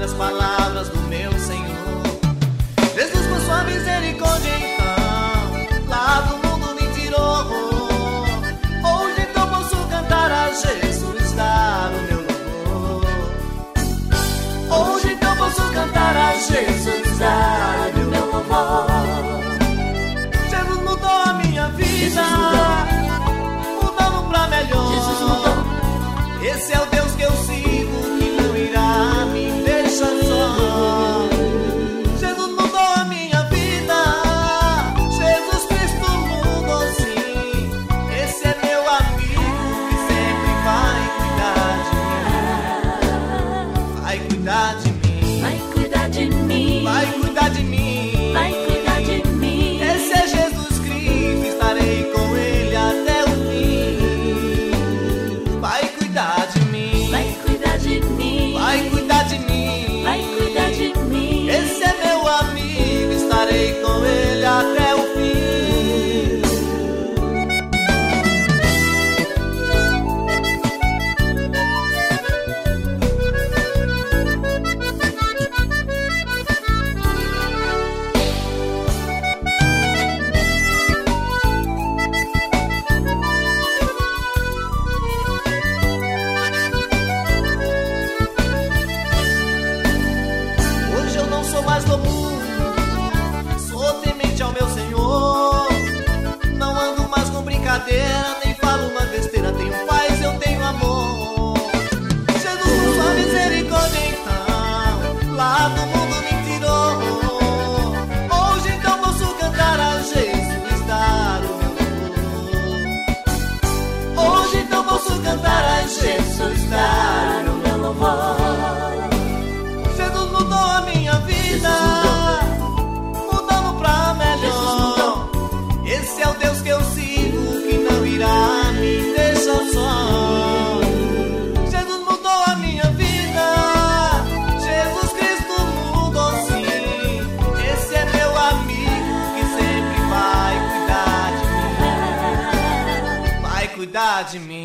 sábias palavras do meu Senhor. Jesus, por sua misericórdia, então, lá do mundo me tirou. Hoje então posso cantar a Jesus, dar o meu louvor. Hoje então posso cantar a Jesus, dar o meu louvor. Jesus mudou a minha vida, mudando pra melhor. Jesus mudou. Esse é o Deus que eu sigo, que não irá me deixar só. Jesus mudou a minha vida, Jesus Cristo mudou sim. Esse é meu amigo que sempre vai cuidar de mim. Vai cuidar de mim. Vai cuidar de mim. Vai cuidar de mim. Vai cuidar de mim. Esse é Jesus Cristo, estarei com Ele até o fim. Vai cuidar de mim. Vai cuidar de mim. Vai cuidar de mim. Vai cuidar de mim. Esse é meu amigo, estarei com Ele até o fim. Hoje eu não sou mais do mundo, sou temente ao meu Senhor. Não ando mais com brincadeira, nem falo uma besteira. Tenho paz, eu tenho amor. Jesus, por sua misericórdia, então, lá do mundo me tirou. Hoje então posso cantar a Jesus, dar o meu louvor. Hoje então posso cantar a Jesus, dar o meu louvor. Jesus mudou a minha vida, mudando pra melhor. Esse é o Deus que eu sigo, que não irá me deixar só. Jesus mudou a minha vida, Jesus Cristo mudou sim. Esse é meu amigo que sempre vai cuidar de mim. Vai cuidar de mim.